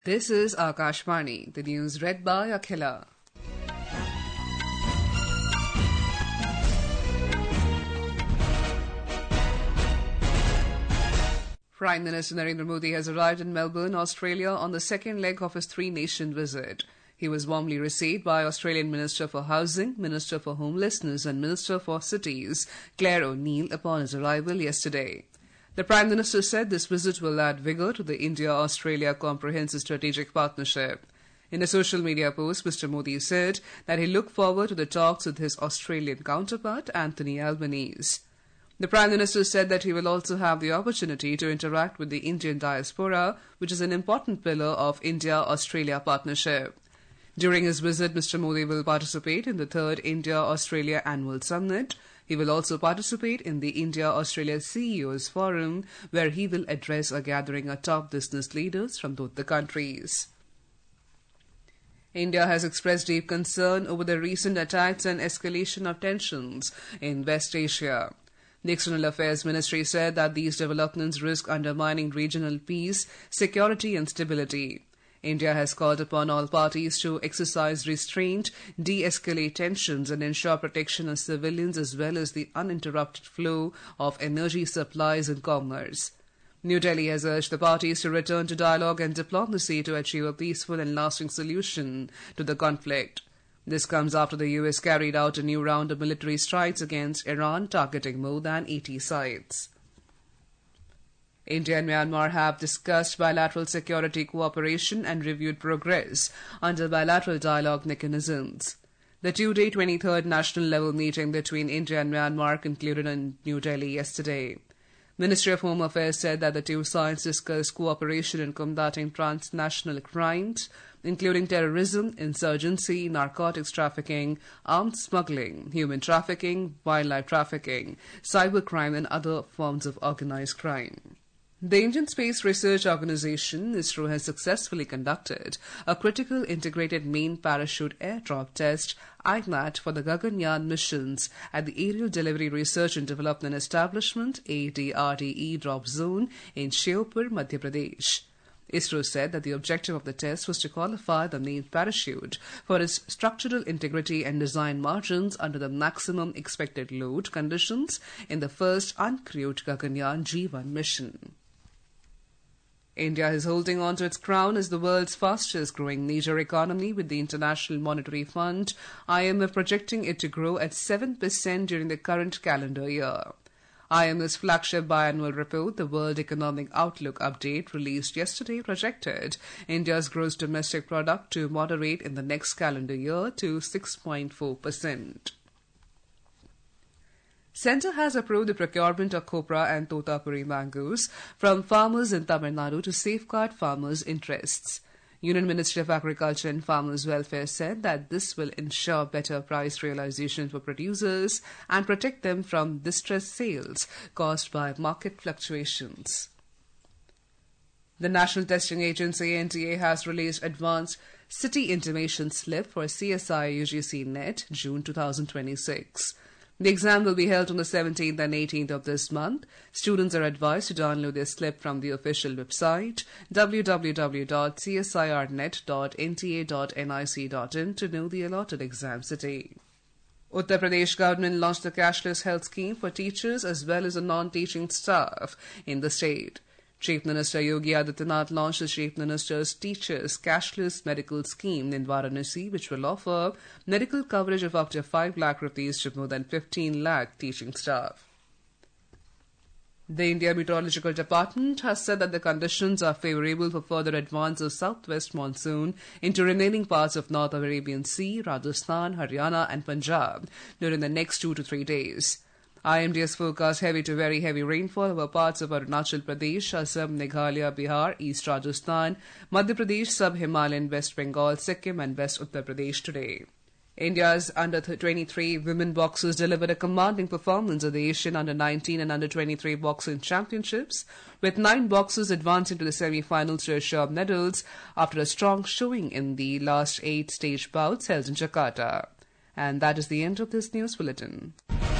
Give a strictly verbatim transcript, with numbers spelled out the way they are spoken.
This is Akashvani, the news read by Akhila. Prime Minister Narendra Modi has arrived in Melbourne, Australia on the second leg of his three-nation visit. He was warmly received by Australian Minister for Housing, Minister for Homelessness and Minister for Cities, Claire O'Neill, upon his arrival yesterday. The Prime Minister said this visit will add vigour to the India-Australia Comprehensive Strategic Partnership. In a social media post, Mister Modi said that he looked forward to the talks with his Australian counterpart, Anthony Albanese. The Prime Minister said that he will also have the opportunity to interact with the Indian diaspora, which is an important pillar of India-Australia partnership. During his visit, Mister Modi will participate in the third India-Australia Annual Summit. He will also participate in the India-Australia C E Os Forum, where he will address a gathering of top business leaders from both the countries. India has expressed deep concern over the recent attacks and escalation of tensions in West Asia. The External Affairs Ministry said that these developments risk undermining regional peace, security and stability. India has called upon all parties to exercise restraint, de-escalate tensions and ensure protection of civilians as well as the uninterrupted flow of energy supplies and commerce. New Delhi has urged the parties to return to dialogue and diplomacy to achieve a peaceful and lasting solution to the conflict. This comes after the U S carried out a new round of military strikes against Iran, targeting more than eighty sites. India and Myanmar have discussed bilateral security cooperation and reviewed progress under bilateral dialogue mechanisms. The two-day twenty-third national-level meeting between India and Myanmar concluded in New Delhi yesterday. Ministry of Home Affairs said that the two sides discussed cooperation in combating transnational crimes, including terrorism, insurgency, narcotics trafficking, arms smuggling, human trafficking, wildlife trafficking, cybercrime and other forms of organized crime. The Indian Space Research Organisation, ISRO, has successfully conducted a critical integrated main parachute airdrop test, I M A T, for the Gaganyaan missions at the Aerial Delivery Research and Development Establishment, A D R D E Drop Zone in Sheopur, Madhya Pradesh. ISRO said that the objective of the test was to qualify the main parachute for its structural integrity and design margins under the maximum expected load conditions in the first uncrewed Gaganyaan G one mission. India is holding on to its crown as the world's fastest growing major economy, with the International Monetary Fund, I M F, projecting it to grow at seven percent during the current calendar year. I M F's flagship biannual report, the World Economic Outlook Update, released yesterday, projected India's gross domestic product to moderate in the next calendar year to six point four percent. Centre has approved the procurement of copra and totapuri mangoes from farmers in Tamil Nadu to safeguard farmers' interests. Union Ministry of Agriculture and Farmers' Welfare said that this will ensure better price realization for producers and protect them from distressed sales caused by market fluctuations. The National Testing Agency, N T A, has released Advanced City Intimation Slip for C S I U G C Net June twenty twenty-six. The exam will be held on the seventeenth and eighteenth of this month. Students are advised to download their slip from the official website w w w dot c s i r net dot n t a dot nic dot in to know the allotted exam city. Uttar Pradesh government launched the cashless health scheme for teachers as well as the non-teaching staff in the state. Chief Minister Yogi Adityanath launched the Chief Minister's Teachers Cashless Medical Scheme in Varanasi, which will offer medical coverage of up to five lakh rupees to more than fifteen lakh teaching staff. The India Meteorological Department has said that the conditions are favourable for further advance of southwest monsoon into remaining parts of North Arabian Sea, Rajasthan, Haryana and Punjab during the next two to three days. I M D has forecast heavy to very heavy rainfall over parts of Arunachal Pradesh, Assam, Meghalaya, Bihar, East Rajasthan, Madhya Pradesh, Sub-Himalayan, West Bengal, Sikkim and West Uttar Pradesh today. India's under twenty-three women boxers delivered a commanding performance at the Asian under nineteen and under twenty-three boxing championships, with nine boxers advancing to the semi-finals to assure medals after a strong showing in the last eight stage bouts held in Jakarta. And that is the end of this news bulletin.